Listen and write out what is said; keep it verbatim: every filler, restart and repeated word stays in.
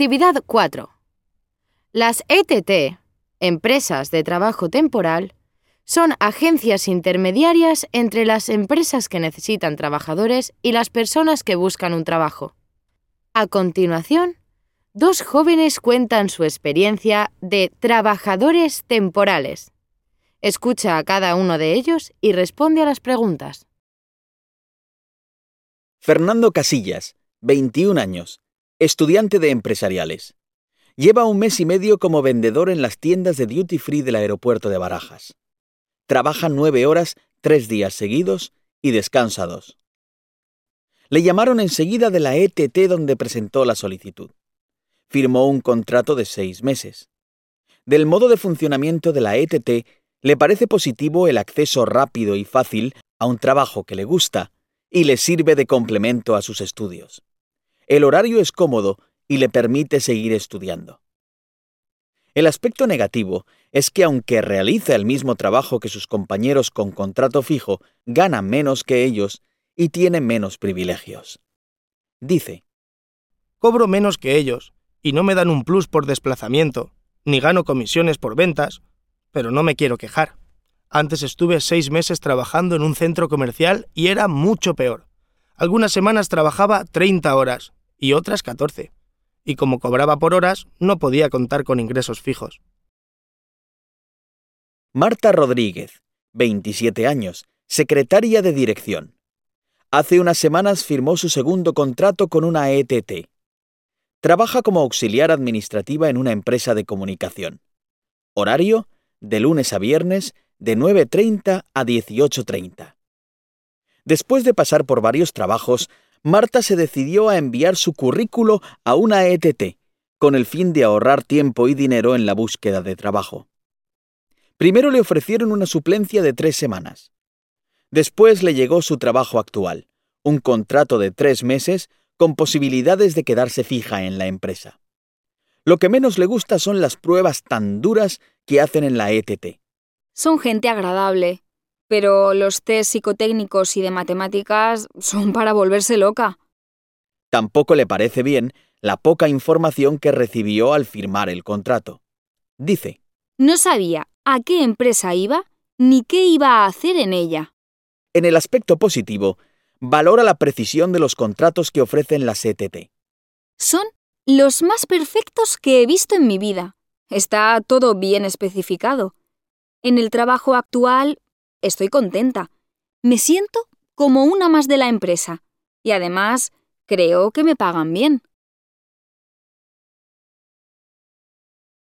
Actividad cuatro. Las E T T, empresas de trabajo temporal, son agencias intermediarias entre las empresas que necesitan trabajadores y las personas que buscan un trabajo. A continuación, dos jóvenes cuentan su experiencia de trabajadores temporales. Escucha a cada uno de ellos y responde a las preguntas. Fernando Casillas, veintiún años, estudiante de empresariales. Lleva un mes y medio como vendedor en las tiendas de duty free del aeropuerto de Barajas. Trabaja nueve horas, tres días seguidos y descansa dos. Le llamaron enseguida de la E T T donde presentó la solicitud. Firmó un contrato de seis meses. Del modo de funcionamiento de la E T T, le parece positivo el acceso rápido y fácil a un trabajo que le gusta y le sirve de complemento a sus estudios. El horario es cómodo y le permite seguir estudiando. El aspecto negativo es que aunque realiza el mismo trabajo que sus compañeros con contrato fijo, gana menos que ellos y tiene menos privilegios. Dice: Cobro menos que ellos y no me dan un plus por desplazamiento, ni gano comisiones por ventas, pero no me quiero quejar. Antes estuve seis meses trabajando en un centro comercial y era mucho peor. Algunas semanas trabajaba treinta horas y otras catorce. Y como cobraba por horas, no podía contar con ingresos fijos. Marta Rodríguez, veintisiete años, secretaria de dirección. Hace unas semanas firmó su segundo contrato con una E T T. Trabaja como auxiliar administrativa en una empresa de comunicación. Horario, de lunes a viernes, de nueve treinta a dieciocho treinta. Después de pasar por varios trabajos, Marta se decidió a enviar su currículo a una E T T, con el fin de ahorrar tiempo y dinero en la búsqueda de trabajo. Primero le ofrecieron una suplencia de tres semanas. Después le llegó su trabajo actual, un contrato de tres meses con posibilidades de quedarse fija en la empresa. Lo que menos le gusta son las pruebas tan duras que hacen en la E T T. Son gente agradable, pero los test psicotécnicos y de matemáticas son para volverse loca. Tampoco le parece bien la poca información que recibió al firmar el contrato. Dice: No sabía a qué empresa iba ni qué iba a hacer en ella. En el aspecto positivo, valora la precisión de los contratos que ofrecen las E T T. Son los más perfectos que he visto en mi vida. Está todo bien especificado. En el trabajo actual estoy contenta. Me siento como una más de la empresa y además creo que me pagan bien.